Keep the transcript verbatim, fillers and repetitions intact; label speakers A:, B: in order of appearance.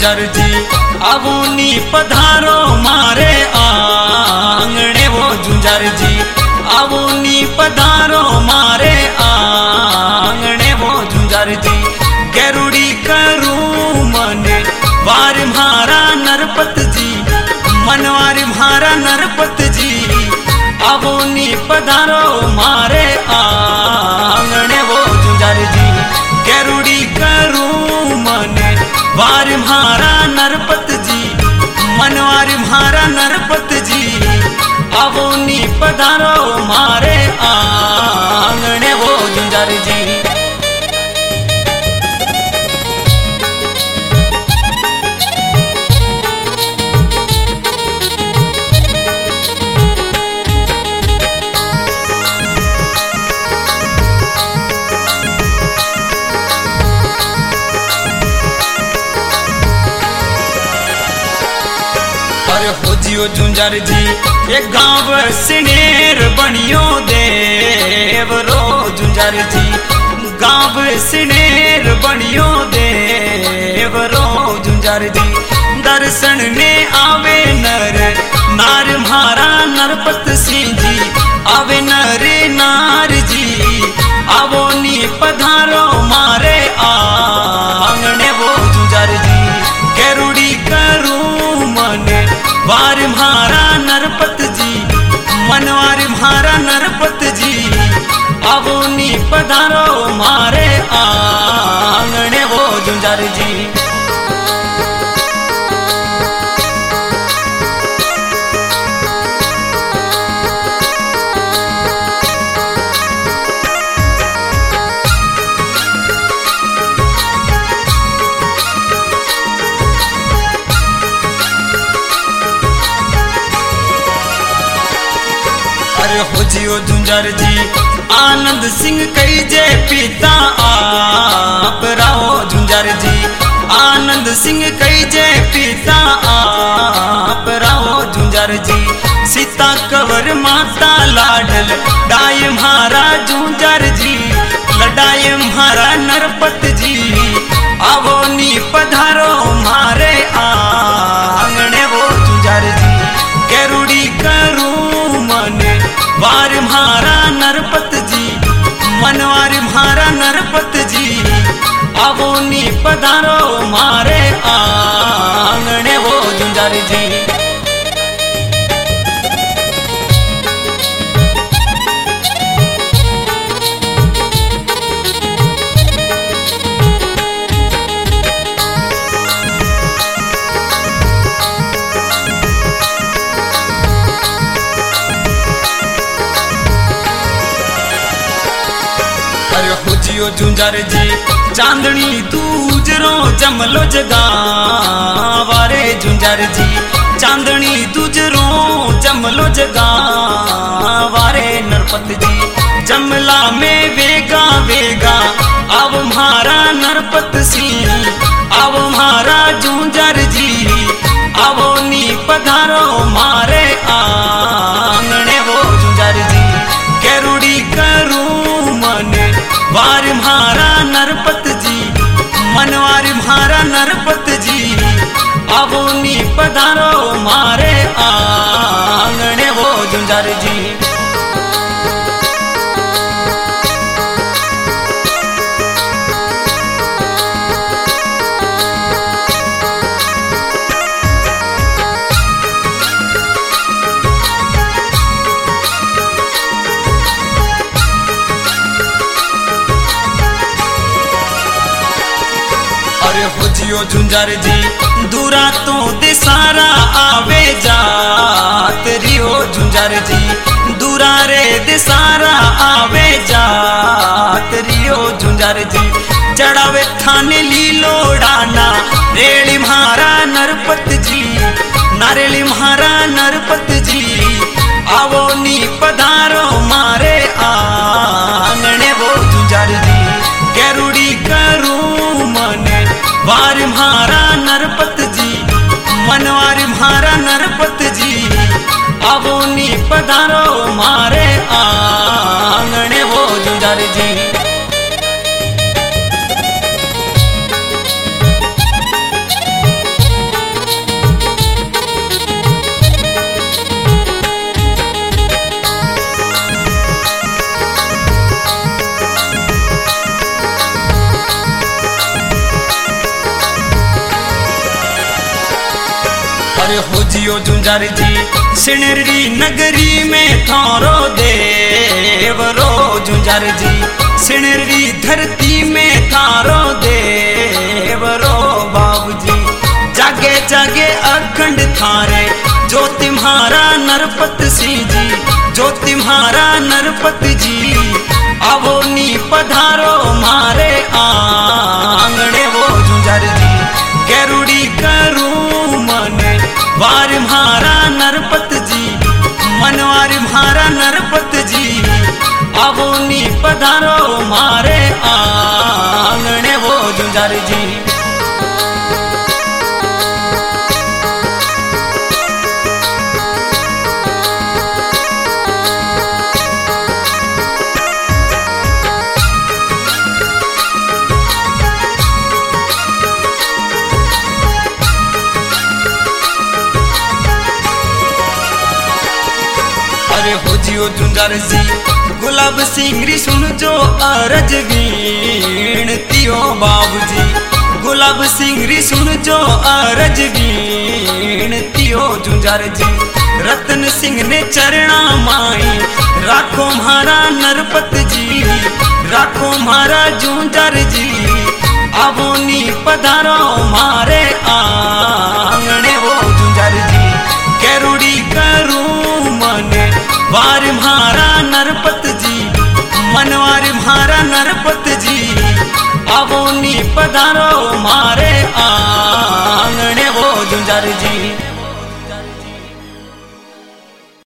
A: झुंझर जी आवोनी पधारो मारे आंगणे वो झुंझर जी आवोनी पधारो मारे आंगणे वो झुंझर जी गरुड़ी करूं मने वार म्हारा नरपत जी मनवार म्हारा नरपत जी आवोनी पधारो मारे आंगणे वो झुंझर जी गरुड़ी करूं मने वार म्हारा नरपत जी मनवार म्हारा नरपत जी आवोनी पधारो मारे आंगणे वो झुंझर जी। हो जियो झुंझर जी एक गांव सिनेर बनियो देव रो झुंझर जी गांव सिनेर बनियो देव रो झुंझर जी दर्शन ने आवे नर नार म्हारा नरपत सिंह जी आवे नर नार जी आवोनी पधारो मारे आंगणे वो झुंझर जी गरुड़ी करूं मने वार म्हारा नरपत जी मनवार म्हारा नरपत जी आवोनी पधारो मारे आंगणे वो झुंझर जी। हो जियो झुंझर जी आनंद सिंह कई जे पिता आप राहो झुंझर जी आनंद सिंह कई जे पिता आप राहो झुंझर जी सीता कंवर माता लाडल डाय म्हारा झुंझर जी लडाय म्हारा नरपत जी आवोनी पधारो मारे आंगणे वो झुंझर जी गरुड़ी करूं मने वार म्हारा नरपत जी मनवार म्हारा नरपत जी आवोनी पधारो मारे आंगणे वो झुंझर जी। हो जियो झुंझर जी चांदनी दूजरो जमलो जगा वारे झुंझर जी चांदनी दूजरो जमलो जगा वारे नरपत जी जमला में वेगा वेगा अब म्हारा नरपत सिंह अब म्हारा झुंझर जी आवोनी पधारो मारे आंगणे वो झुंझर जी गरुड़ी करूं मने वार म्हारा नरपत जी मनवार म्हारा नरपत जी आवोनी पधारो मारे आंगणे वो झुंझर जी। हो जियो झुंझर जी दूरा तो दिसारा आवे जात रियो झुंझर जी दूरा रे दिसारा आवे जात रियो झुंझर जी चढ़ावे थाने लीलो डाना रेली म्हारा नरपत जी नारेली म्हारा नरपत जी आवोनी पधारो मारे आंगणे वो झुंझर जी गरुड़ी करूं मने वार म्हारा नरपत जी मनवार म्हारा नरपत जी आवोनी पधारो मारे आंगणे वो झुंझर जी। जियो झुंझार जी सिणरी नगरी में थारो देवरो झुंझार जी सिणरी धरती में थारो देवरो बाबूजी जागे जागे अखंड थारे जो तुम्हारा नरपत सिंह जी जो तुम्हारा नरपत जी आवो नी पधारो मारे आंगणे वो झुंझार जी गरुड़ी करूं मन वार म्हारा नरपत जी मनवार म्हारा नरपत जी आवो नी पधारो मारे आंगणे वो झुंझार जी। अरे हो जियो झुंझार जी गुलाब सिंगरी सुन जो अरज वीणतियो बाबूजी गुलाब सिंगरी सुन जो अरज वीणतियो झुंझार जी रतन सिंह ने चरणा माई राखो म्हारा नरपत जी राखो म्हारा झुंझार जी आवो नी पधारो मारे आंगणे वो झुंझार जी गरुड़ी करूं मन वार म्हारा नरपत जी मनवार म्हारा नरपत जी आवो नी पधारो मारे आंगणे वो झुंझार जी।